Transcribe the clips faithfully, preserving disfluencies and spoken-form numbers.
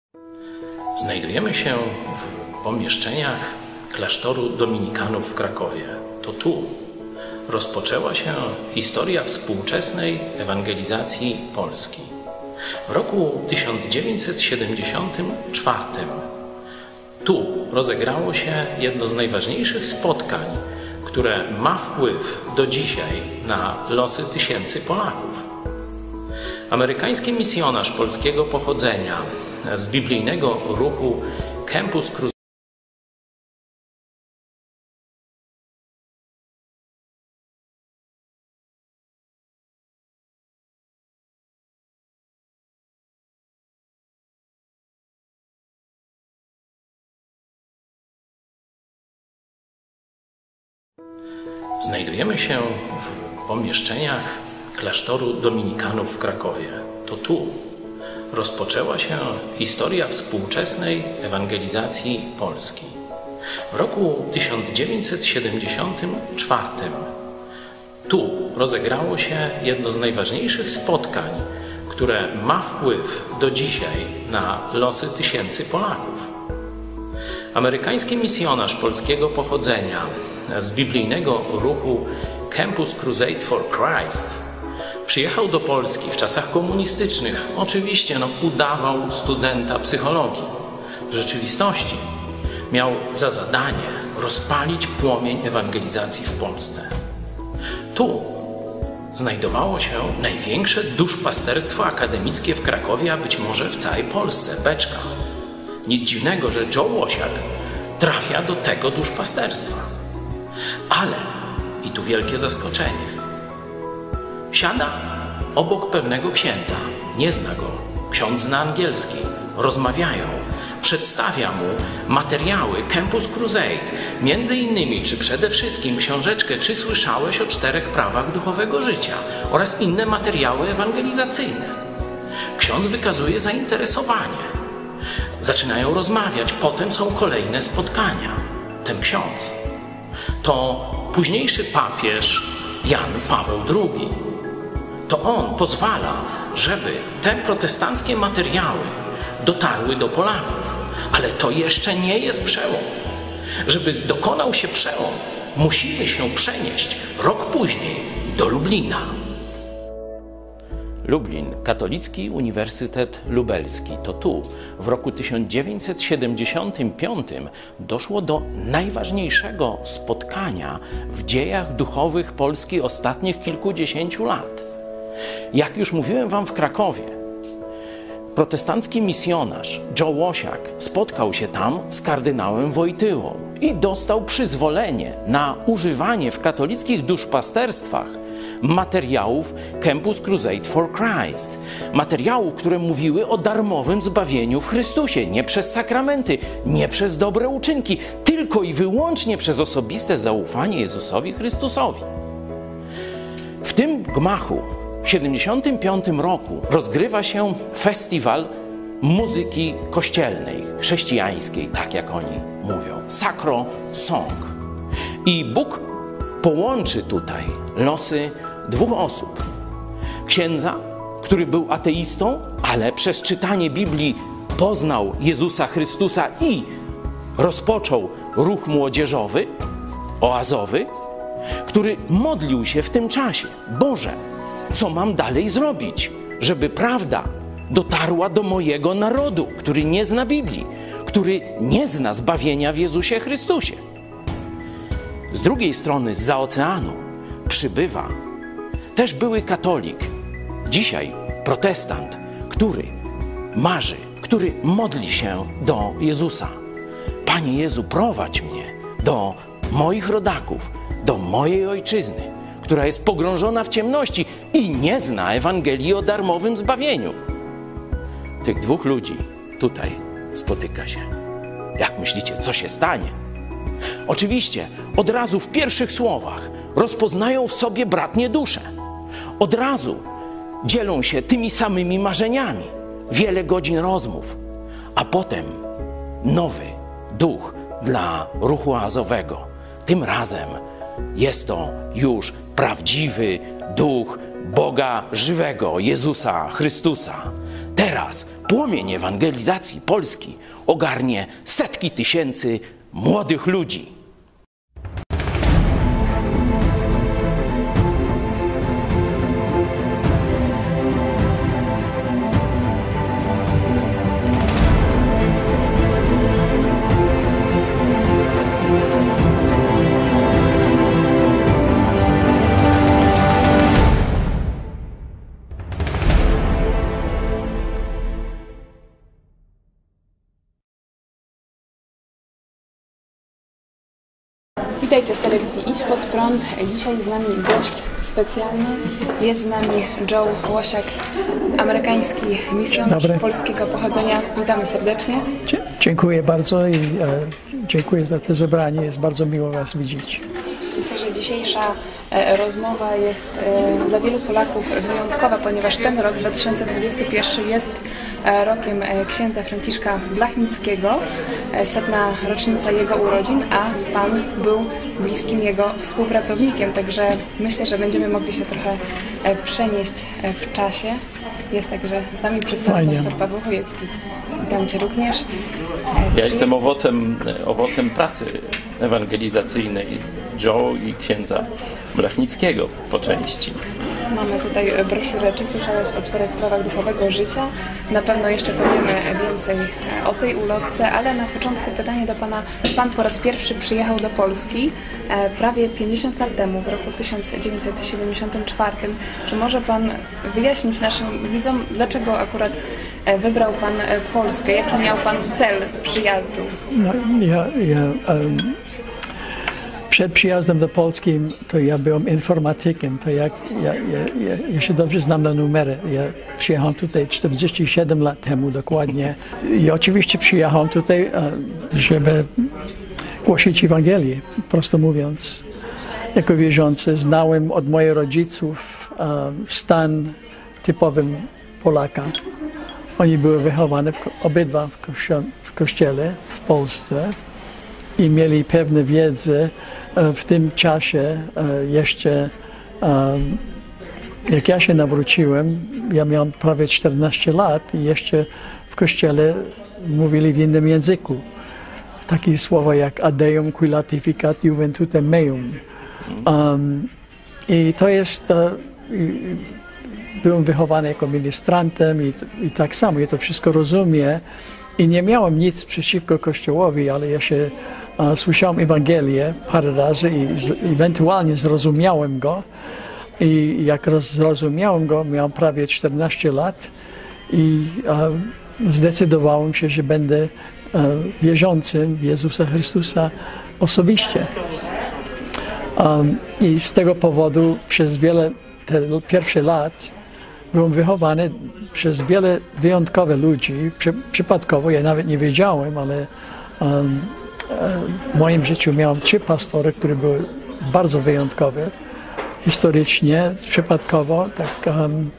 Znajdujemy się w pomieszczeniach klasztoru dominikanów w Krakowie. To tu rozpoczęła się historia współczesnej ewangelizacji Polski. W roku tysiąc dziewięćset siedemdziesiątym czwartym tu rozegrało się jedno z najważniejszych spotkań, które ma wpływ do dzisiaj na losy tysięcy Polaków. Amerykański misjonarz polskiego pochodzenia z biblijnego ruchu Campus Crusade Znajdujemy się w pomieszczeniach klasztoru dominikanów w Krakowie. To tu rozpoczęła się historia współczesnej ewangelizacji Polski. W roku tysiąc dziewięćset siedemdziesiątym czwartym tu rozegrało się jedno z najważniejszych spotkań, które ma wpływ do dzisiaj na losy tysięcy Polaków. Amerykański misjonarz polskiego pochodzenia z biblijnego ruchu Campus Crusade for Christ przyjechał do Polski w czasach komunistycznych. Oczywiście no, udawał studenta psychologii. W rzeczywistości miał za zadanie rozpalić płomień ewangelizacji w Polsce. Tu znajdowało się największe duszpasterstwo akademickie w Krakowie, a być może w całej Polsce, Beczka. Nic dziwnego, że Joe Łosiak trafia do tego duszpasterstwa. Ale, i tu wielkie zaskoczenie, siada obok pewnego księdza, nie zna go, ksiądz zna angielski, rozmawiają, przedstawia mu materiały Campus Crusade, między innymi, czy przede wszystkim książeczkę Czy słyszałeś o czterech prawach duchowego życia oraz inne materiały ewangelizacyjne. Ksiądz wykazuje zainteresowanie. Zaczynają rozmawiać, potem są kolejne spotkania. Ten ksiądz to późniejszy papież Jan Paweł drugi. To on pozwala, żeby te protestanckie materiały dotarły do Polaków. Ale to jeszcze nie jest przełom. Żeby dokonał się przełom, musimy się przenieść rok później do Lublina. Lublin, Katolicki Uniwersytet Lubelski. To tu w roku tysiąc dziewięćset siedemdziesiątym piątym doszło do najważniejszego spotkania w dziejach duchowych Polski ostatnich kilkudziesięciu lat. Jak już mówiłem wam w Krakowie, protestancki misjonarz Joe Łosiak spotkał się tam z kardynałem Wojtyłą i dostał przyzwolenie na używanie w katolickich duszpasterstwach materiałów Campus Crusade for Christ. Materiałów, które mówiły o darmowym zbawieniu w Chrystusie. Nie przez sakramenty, nie przez dobre uczynki, tylko i wyłącznie przez osobiste zaufanie Jezusowi Chrystusowi. W tym gmachu w siedemdziesiątym piątym roku rozgrywa się festiwal muzyki kościelnej, chrześcijańskiej, tak jak oni mówią. Sacro Song. I Bóg połączy tutaj losy dwóch osób. Księdza, który był ateistą, ale przez czytanie Biblii poznał Jezusa Chrystusa i rozpoczął ruch młodzieżowy, oazowy, który modlił się w tym czasie. Boże, co mam dalej zrobić, żeby prawda dotarła do mojego narodu, który nie zna Biblii, który nie zna zbawienia w Jezusie Chrystusie. Z drugiej strony, zza oceanu, przybywa też były katolik, dzisiaj protestant, który marzy, który modli się do Jezusa. Panie Jezu, prowadź mnie do moich rodaków, do mojej ojczyzny, która jest pogrążona w ciemności i nie zna Ewangelii o darmowym zbawieniu. Tych dwóch ludzi tutaj spotyka się. Jak myślicie, co się stanie? Oczywiście od razu w pierwszych słowach rozpoznają w sobie bratnie dusze. Od razu dzielą się tymi samymi marzeniami. Wiele godzin rozmów, a potem nowy duch dla ruchu oazowego. Tym razem jest to już prawdziwy duch Boga żywego, Jezusa Chrystusa. Teraz płomień ewangelizacji Polski ogarnie setki tysięcy młodych ludzi. Witajcie w telewizji Idź Pod Prąd. Dzisiaj z nami gość specjalny. Jest z nami Joe Łosiak, amerykański misjonarz polskiego pochodzenia. Witamy serdecznie. Dziękuję bardzo i e, dziękuję za to zebranie. Jest bardzo miło Was widzieć. Myślę, że dzisiejsza e, rozmowa jest e, dla wielu Polaków wyjątkowa, ponieważ ten rok dwa tysiące dwudziesty pierwszy jest e, rokiem e, księdza Franciszka Blachnickiego, e, setna rocznica jego urodzin, a Pan był bliskim jego współpracownikiem, także myślę, że będziemy mogli się trochę e, przenieść e, w czasie. Jest także z nami przystojny pastor Paweł Chojecki. Witam Cię również. E, ja jestem owocem, owocem pracy ewangelizacyjnej Joe i księdza Blachnickiego po części. Mamy tutaj broszurę, czy słyszałeś o czterech prawach duchowego życia? Na pewno jeszcze powiemy więcej o tej ulotce, ale na początku pytanie do Pana. Pan po raz pierwszy przyjechał do Polski prawie pięćdziesiąt lat temu, w roku tysiąc dziewięćset siedemdziesiątym czwartym. Czy może Pan wyjaśnić naszym widzom, dlaczego akurat wybrał Pan Polskę? Jaki miał Pan cel przyjazdu? No, ja, ja, um... Przed przyjazdem do Polski to ja byłem informatykiem, to jak, ja, ja, ja, ja się dobrze znam na numery. Ja przyjechałem tutaj czterdzieści siedem lat temu dokładnie i oczywiście przyjechałem tutaj, żeby głosić Ewangelię, prosto mówiąc. Jako wierzący znałem od moich rodziców stan typowym Polaka. Oni były wychowane w, obydwa w, kościo w kościele w Polsce i mieli pewne wiedzę. W tym czasie jeszcze, jak ja się nawróciłem, ja miałem prawie czternaście lat i jeszcze w kościele mówili w innym języku. Takie słowa jak adeum qui latificat juventutem meum. Um, I to jest, i, byłem wychowany jako ministrantem i, i tak samo, ja to wszystko rozumiem. I nie miałem nic przeciwko Kościołowi, ale ja się a, słyszałem Ewangelię parę razy i z, ewentualnie zrozumiałem go. I jak roz, zrozumiałem go, miałem prawie czternaście lat i a, zdecydowałem się, że będę a, wierzącym w Jezusa Chrystusa osobiście. Um, I z tego powodu przez wiele te pierwsze lat byłem wychowany przez wiele wyjątkowych ludzi. Przy, przypadkowo, ja nawet nie wiedziałem, ale um, w moim życiu miałem trzy pastory, które były bardzo wyjątkowe. Historycznie, przypadkowo, tak um,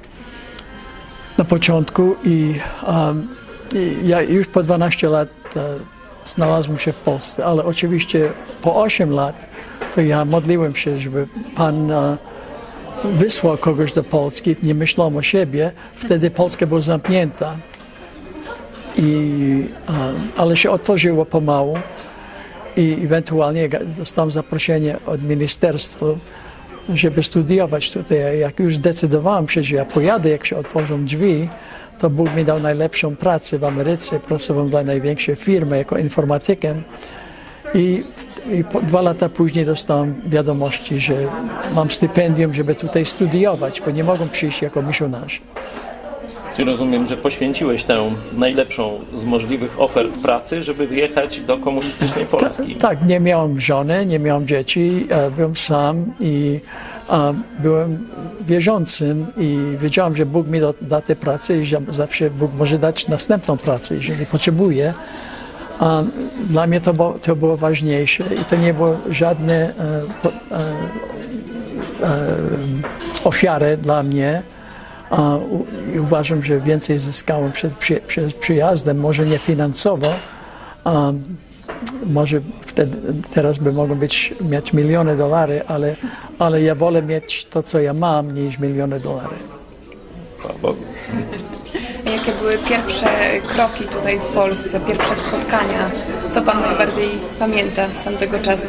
na początku i, um, i ja już po dwanaście lat uh, znalazłem się w Polsce, ale oczywiście po osiem lat to ja modliłem się, żeby Pan uh, wysłał kogoś do Polski, nie myślałem o siebie, wtedy Polska była zamknięta. I, ale się otworzyło pomału i ewentualnie dostałem zaproszenie od ministerstwa, żeby studiować tutaj. Jak już zdecydowałem się, że ja pojadę, jak się otworzą drzwi, to Bóg mi dał najlepszą pracę w Ameryce. Pracowałem dla największej firmy jako informatykiem. I I po, dwa lata później dostałem wiadomości, że mam stypendium, żeby tutaj studiować, bo nie mogą przyjść jako misjonarze. Czyli rozumiem, że poświęciłeś tę najlepszą z możliwych ofert pracy, żeby wyjechać do komunistycznej Polski. Ta, tak, nie miałem żony, nie miałem dzieci, byłem sam i a, byłem wierzącym i wiedziałem, że Bóg mi da, da tę pracę i że zawsze Bóg może dać następną pracę, jeżeli potrzebuje. A dla mnie to było, to było ważniejsze i to nie było żadne e, e, e, ofiary dla mnie. A, u, i uważam, że więcej zyskałem przed, przy, przed przyjazdem, może nie finansowo, a, może wtedy, teraz by mogło być, mieć miliony dolarów, ale, ale ja wolę mieć to, co ja mam, niż miliony dolarów. jakie były pierwsze kroki tutaj w Polsce, pierwsze spotkania? Co Pan najbardziej pamięta z tamtego czasu?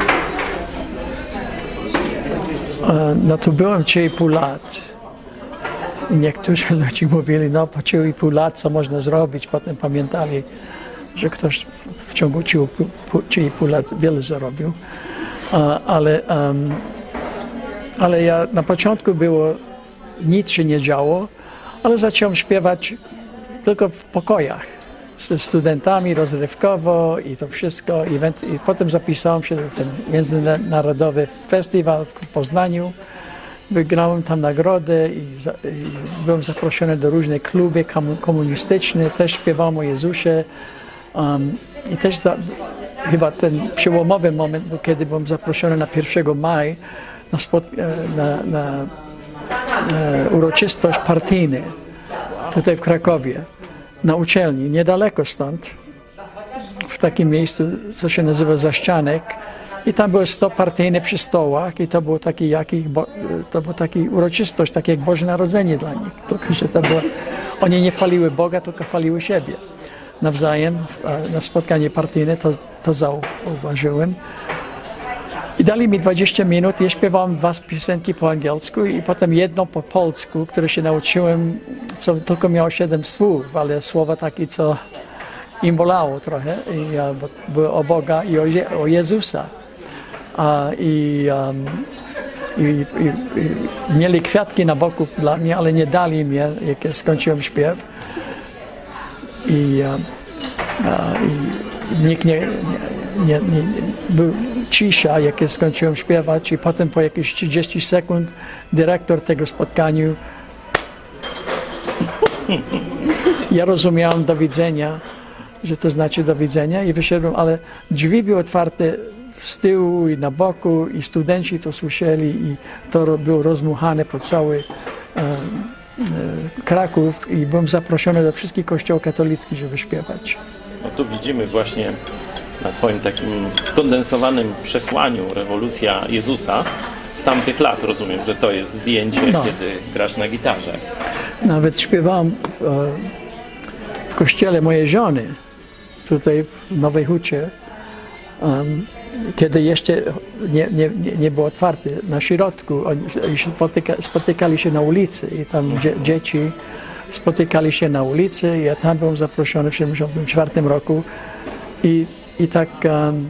No to byłem trzy i pół lat. I niektórzy ludzie mówili, no po trzy i pół lat co można zrobić. Potem pamiętali, że ktoś w ciągu trzy i pół lat wiele zarobił. Ale, um, ale ja na początku było, nic się nie działo, ale zacząłem śpiewać tylko w pokojach ze studentami rozrywkowo i to wszystko. I, i potem zapisałem się na ten międzynarodowy festiwal w Poznaniu. Wygrałem tam nagrodę i, za, i byłem zaproszony do różnych klubów komunistyczne. Też śpiewałem o Jezusie. Um, I też za, chyba ten przełomowy moment był, kiedy byłem zaproszony na pierwszego maja na, spot, na, na, na uroczystość partyjną tutaj w Krakowie, na uczelni, niedaleko stąd, w takim miejscu, co się nazywa Zaścianek. I tam było sto partyjnych przy stołach i to było taki, jaki, to było taki uroczystość, takie jak Boże Narodzenie dla nich. Tylko, że to było, oni nie chwaliły Boga, tylko chwaliły siebie nawzajem. Na spotkanie partyjne to, to zauważyłem. I dali mi dwadzieścia minut i ja śpiewałem dwa piosenki po angielsku i potem jedną po polsku, które się nauczyłem, co tylko miało siedem słów, ale słowa takie, co im bolało trochę, i, bo były o Boga i o, Je, o Jezusa. A, i, um, i, i, i mieli kwiatki na boku dla mnie, ale nie dali mi, jak skończyłem śpiew. I, um, a, i nikt nie, nie, nie, nie był cisza, jak skończyłem śpiewać, i potem po jakieś trzydzieści sekund dyrektor tego spotkania, ja rozumiałem do widzenia, że to znaczy do widzenia, i wyszedłem, ale drzwi były otwarte z tyłu i na boku i studenci to słyszeli i to było rozmuchane po cały e, e, Kraków i byłem zaproszony do wszystkich kościołów katolickich, żeby śpiewać. No tu widzimy właśnie na Twoim takim skondensowanym przesłaniu rewolucja Jezusa z tamtych lat. Rozumiem, że to jest zdjęcie, no, kiedy grasz na gitarze. Nawet śpiewałem w, w kościele mojej żony, tutaj w Nowej Hucie, um, kiedy jeszcze nie, nie, nie było otwarte na środku. Oni spotyka, spotykali się na ulicy i tam dzie, dzieci spotykali się na ulicy. Ja tam byłem zaproszony w tysiąc dziewięćset siedemdziesiątym czwartym roku i, i tak um,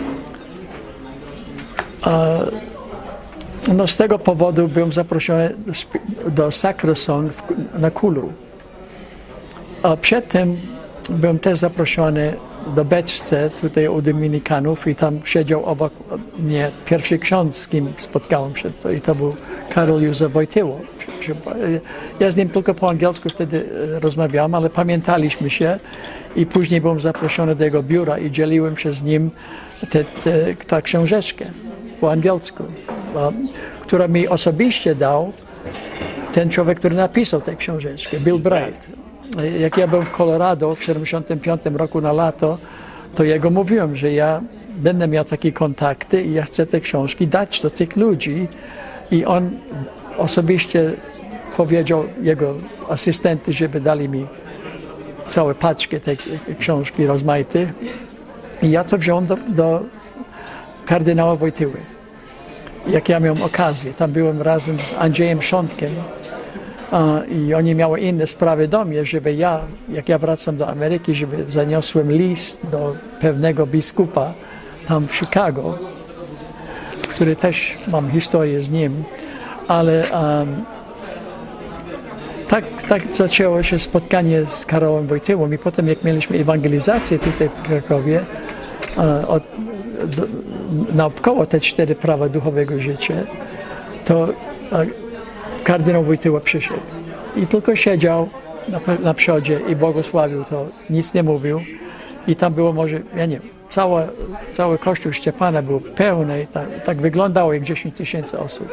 uh, no z tego powodu byłem zaproszony do, do Sacrosong na Kulu. A przedtem byłem też zaproszony do Beczce, tutaj u Dominikanów, i tam siedział obok mnie pierwszy ksiądz, z kim spotkałem się, to, i to był Karol Józef Wojtyło. Ja z nim tylko po angielsku wtedy rozmawiałem, ale pamiętaliśmy się i później byłem zaproszony do jego biura i dzieliłem się z nim tę te, te, książeczkę po angielsku, która mi osobiście dał ten człowiek, który napisał tę książeczkę, Bill Bright. Jak ja byłem w Colorado w siedemdziesiątym piątym roku na lato, to jego mówiłem, że ja będę miał takie kontakty i ja chcę te książki dać do tych ludzi. I on osobiście powiedział jego asystenty, żeby dali mi całą paczkę tej książki rozmaite. I ja to wziąłem do, do kardynała Wojtyły. Jak ja miałem okazję, tam byłem razem z Andrzejem Szątkiem. I oni miały inne sprawy do mnie, żeby ja, jak ja wracam do Ameryki, żeby zaniosłem list do pewnego biskupa tam w Chicago, który też mam historię z nim, ale um, tak, tak zaczęło się spotkanie z Karolem Wojtyłą i potem jak mieliśmy ewangelizację tutaj w Krakowie, uh, od, do, naokoło te cztery prawa duchowego życia, to uh, kardynał Wojtyła przyszedł i tylko siedział na, na przodzie i błogosławił to, nic nie mówił. I tam było może, ja nie wiem, całe, cały kościół Szczepana był pełny i tak, tak wyglądało jak dziesięć tysięcy osób.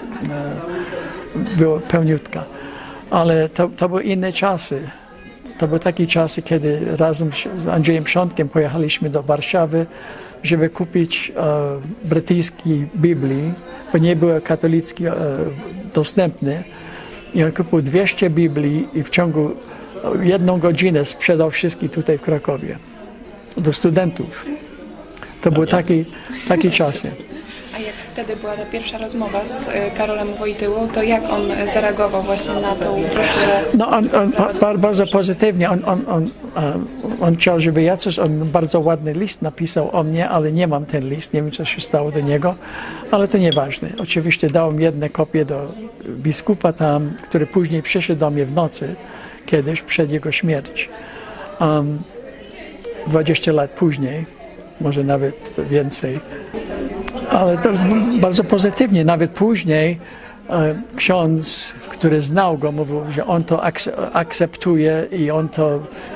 Było pełniutka. Ale to, to były inne czasy. To były takie czasy, kiedy razem z Andrzejem Szątkiem pojechaliśmy do Warszawy, żeby kupić e, brytyjskiej Biblii, bo nie były katolickie e, dostępne. I on kupił dwieście Biblii i w ciągu jedną godzinę sprzedał wszystkich tutaj w Krakowie do studentów. To były takie, takie czasy. A jak wtedy była ta pierwsza rozmowa z Karolem Wojtyłą, to jak on zareagował właśnie na tą broszurę? No on, on ba, bardzo pozytywnie. On, on, on, on chciał, żeby ja coś, on bardzo ładny list napisał o mnie, ale nie mam ten list, nie wiem co się stało do niego, ale to nieważne. Oczywiście dałem jedną kopię do biskupa tam, który później przyszedł do mnie w nocy, kiedyś przed jego śmiercią. Um, dwadzieścia lat później, może nawet więcej. Ale to bardzo pozytywnie. Nawet później e, ksiądz, który znał go, mówił, że on to akceptuje i on to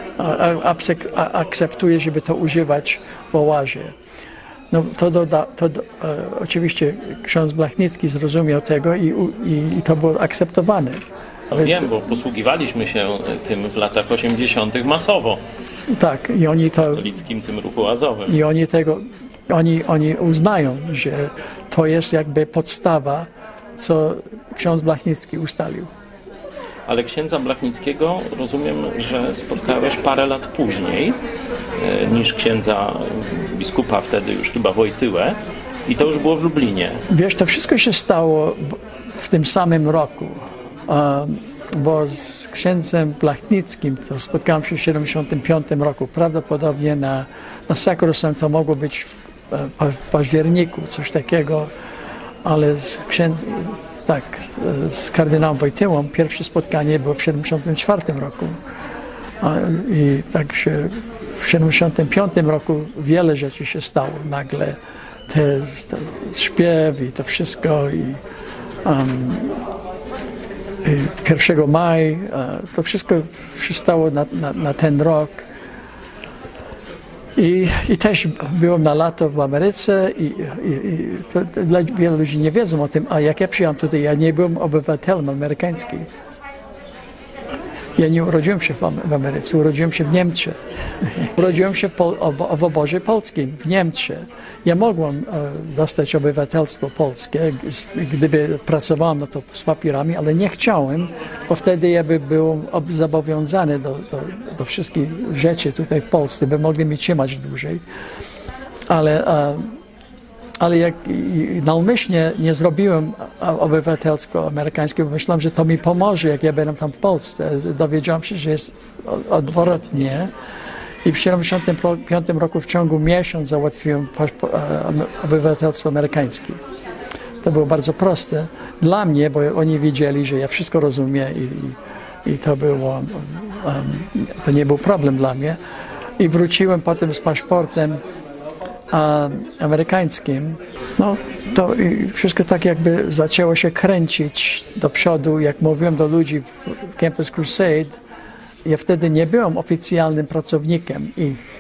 e, akceptuje, żeby to używać w oazie. No, to doda, to do, e, oczywiście ksiądz Blachnicki zrozumiał tego i, i, i to było akceptowane. Ale wiem, bo posługiwaliśmy się tym w latach osiemdziesiątych masowo. Tak, i oni to... Katolickim tym ruchu oazowym. I oni tego... Oni, oni uznają, że to jest jakby podstawa, co ksiądz Blachnicki ustalił. Ale księdza Blachnickiego rozumiem, że spotkałeś parę lat później e, niż księdza biskupa wtedy już chyba Wojtyłę i to już było w Lublinie. Wiesz, to wszystko się stało w tym samym roku, um, bo z księdzem Blachnickim to spotkałem się w siedemdziesiątym piątym roku, prawdopodobnie na, na Sacrosanct to mogło być w, w październiku, coś takiego, ale z, księdz, tak, z kardynałem Wojtyłą pierwsze spotkanie było w siedemdziesiątym czwartym roku. I tak się w siedemdziesiątym piątym roku wiele rzeczy się stało. Nagle te, te śpiew i to wszystko i, um, i pierwszego maja, to wszystko się stało na, na, na ten rok. I, I też byłem na lato w Ameryce i, i, i to, to wiele ludzi nie wiedzą o tym, a jak ja przyjechałem tutaj, ja nie byłem obywatelem amerykańskim. Ja nie urodziłem się w, w Ameryce, urodziłem się w Niemczech. Urodziłem się w, Pol w obozie polskim, w Niemczech. Ja mogłem e, dostać obywatelstwo polskie, gdyby pracowałem na to z papierami, ale nie chciałem, bo wtedy ja by był zobowiązany do, do, do wszystkich rzeczy tutaj w Polsce, by mogli mnie trzymać dłużej. Ale, e, ale jak naumyślnie nie zrobiłem obywatelstwo amerykańskie, bo myślałem, że to mi pomoże, jak ja będę tam w Polsce. Dowiedziałem się, że jest odwrotnie. I w siedemdziesiątym piątym roku w ciągu miesiąca załatwiłem obywatelstwo amerykańskie. To było bardzo proste dla mnie, bo oni wiedzieli, że ja wszystko rozumiem i, i to było, um, to nie był problem dla mnie. I wróciłem potem z paszportem um, amerykańskim. No, to wszystko tak jakby zaczęło się kręcić do przodu, jak mówiłem do ludzi w Campus Crusade. Ja wtedy nie byłem oficjalnym pracownikiem ich,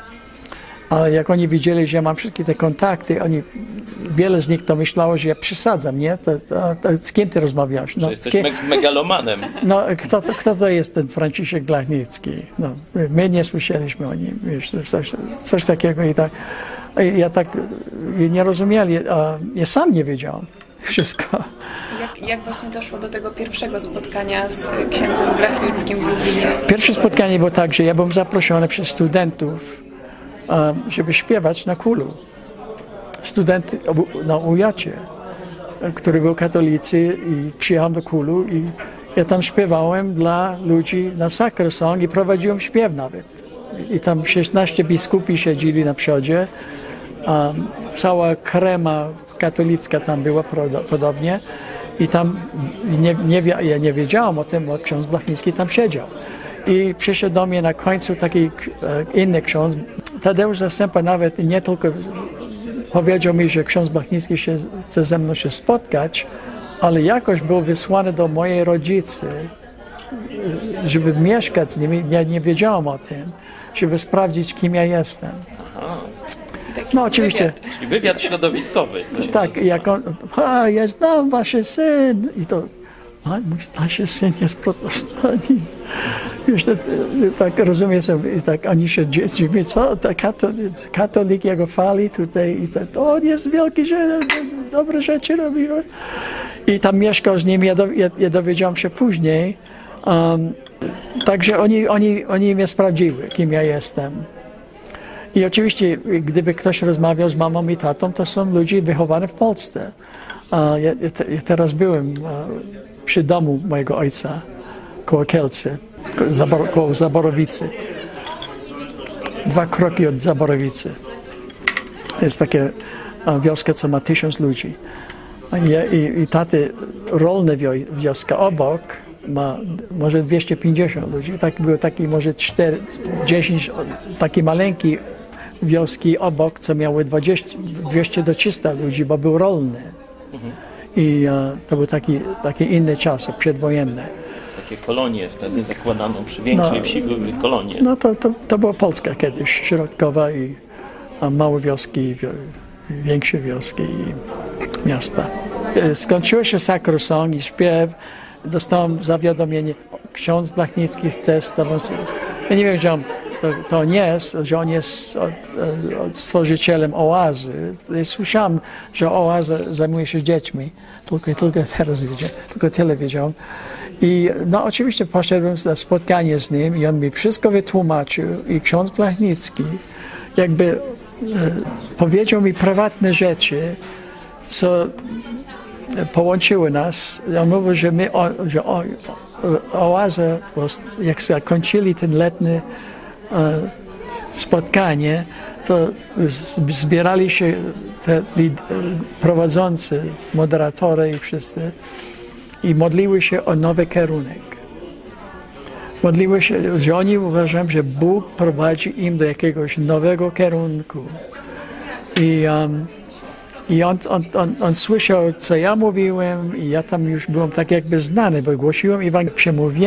ale jak oni widzieli, że ja mam wszystkie te kontakty, oni, wiele z nich to myślało, że ja przesadzam, nie? To, to, to z kim ty rozmawiasz? No, że jesteś me megalomanem. No, kto to, kto to jest ten Franciszek Blachnicki? No, my nie słyszeliśmy o nim, wiesz, coś, coś takiego i tak. Ja tak nie rozumieli, a ja sam nie wiedziałem wszystko. Jak, jak właśnie doszło do tego pierwszego spotkania z księdzem Blachnickim w Lublinie? Pierwsze spotkanie było tak, że ja byłem zaproszony przez studentów, żeby śpiewać na kulu. Student na ujacie, który był katolicy i przyjechałem do kulu i ja tam śpiewałem dla ludzi na Sacrosanct i prowadziłem śpiew nawet. I tam szesnaście biskupi siedzieli na przodzie, a cała krema katolicka tam była podobnie i tam nie, nie, ja nie wiedziałam o tym, bo ksiądz Blachnicki tam siedział. I przyszedł do mnie na końcu taki e, inny ksiądz, Tadeusz Zasępa, nawet nie tylko powiedział mi, że ksiądz Blachnicki się, chce ze mną się spotkać, ale jakoś był wysłany do mojej rodzicy, żeby mieszkać z nimi. Ja nie wiedziałam o tym, żeby sprawdzić, kim ja jestem. Aha. No oczywiście. Wywiad, czyli wywiad środowiskowy. Tak, jak on, a, ja znam wasz syn. I to, a, nasz syn jest protestantem. Już to, tak rozumiem sobie, i tak oni się dziwią, co, katolik, katolik jego chwali tutaj, i tak, on jest wielki, że dobre rzeczy robi. I tam mieszkał z nimi, ja, do, ja, ja dowiedziałam się później, um, Także oni, oni, oni mnie sprawdziły, kim ja jestem. I oczywiście, gdyby ktoś rozmawiał z mamą i tatą, to są ludzie wychowani w Polsce. Ja, ja teraz byłem przy domu mojego ojca, koło Kielce, koło Zaborowicy. Dwa kroki od Zaborowicy. To jest taka wioska, co ma tysiąc ludzi. I, i, i taty, rolna wioska obok ma może dwieście pięćdziesiąt ludzi. Tak, był taki może cztery, dziesięć, taki maleńki wioski obok, co miały dwadzieścia, dwieście do trzystu ludzi, bo był rolny. Mhm. I uh, to był taki, taki inny czas, przedwojenny. Takie kolonie wtedy zakładano, przy większej no, wsi były kolonie. No to, to, to była Polska kiedyś, środkowa i a małe wioski, większe wioski i miasta. Skończyło się Sakrosong i śpiew. Dostałem zawiadomienie, ksiądz Blachnicki chce z tobą. Ja nie wiem, że on, to, to nie jest, że on jest od, od stworzycielem Oazy. Słyszałem, że Oaza zajmuje się dziećmi, tylko, tylko teraz wiedziałem, tylko tyle wiedziałem. I no oczywiście poszedłem na spotkanie z nim i on mi wszystko wytłumaczył i ksiądz Blachnicki jakby e, powiedział mi prywatne rzeczy, co połączyły nas. On mówił, że my, o, że o, Oaza, jak zakończyli ten letnie e, spotkanie, to zbierali się te prowadzący, moderatory i wszyscy i modliły się o nowy kierunek. Modliły się, że oni uważają, że Bóg prowadzi im do jakiegoś nowego kierunku. I, um, i on, on, on, on słyszał, co ja mówiłem i ja tam już byłem tak jakby znany, bo głosiłem Ewangelię, przemówiłem.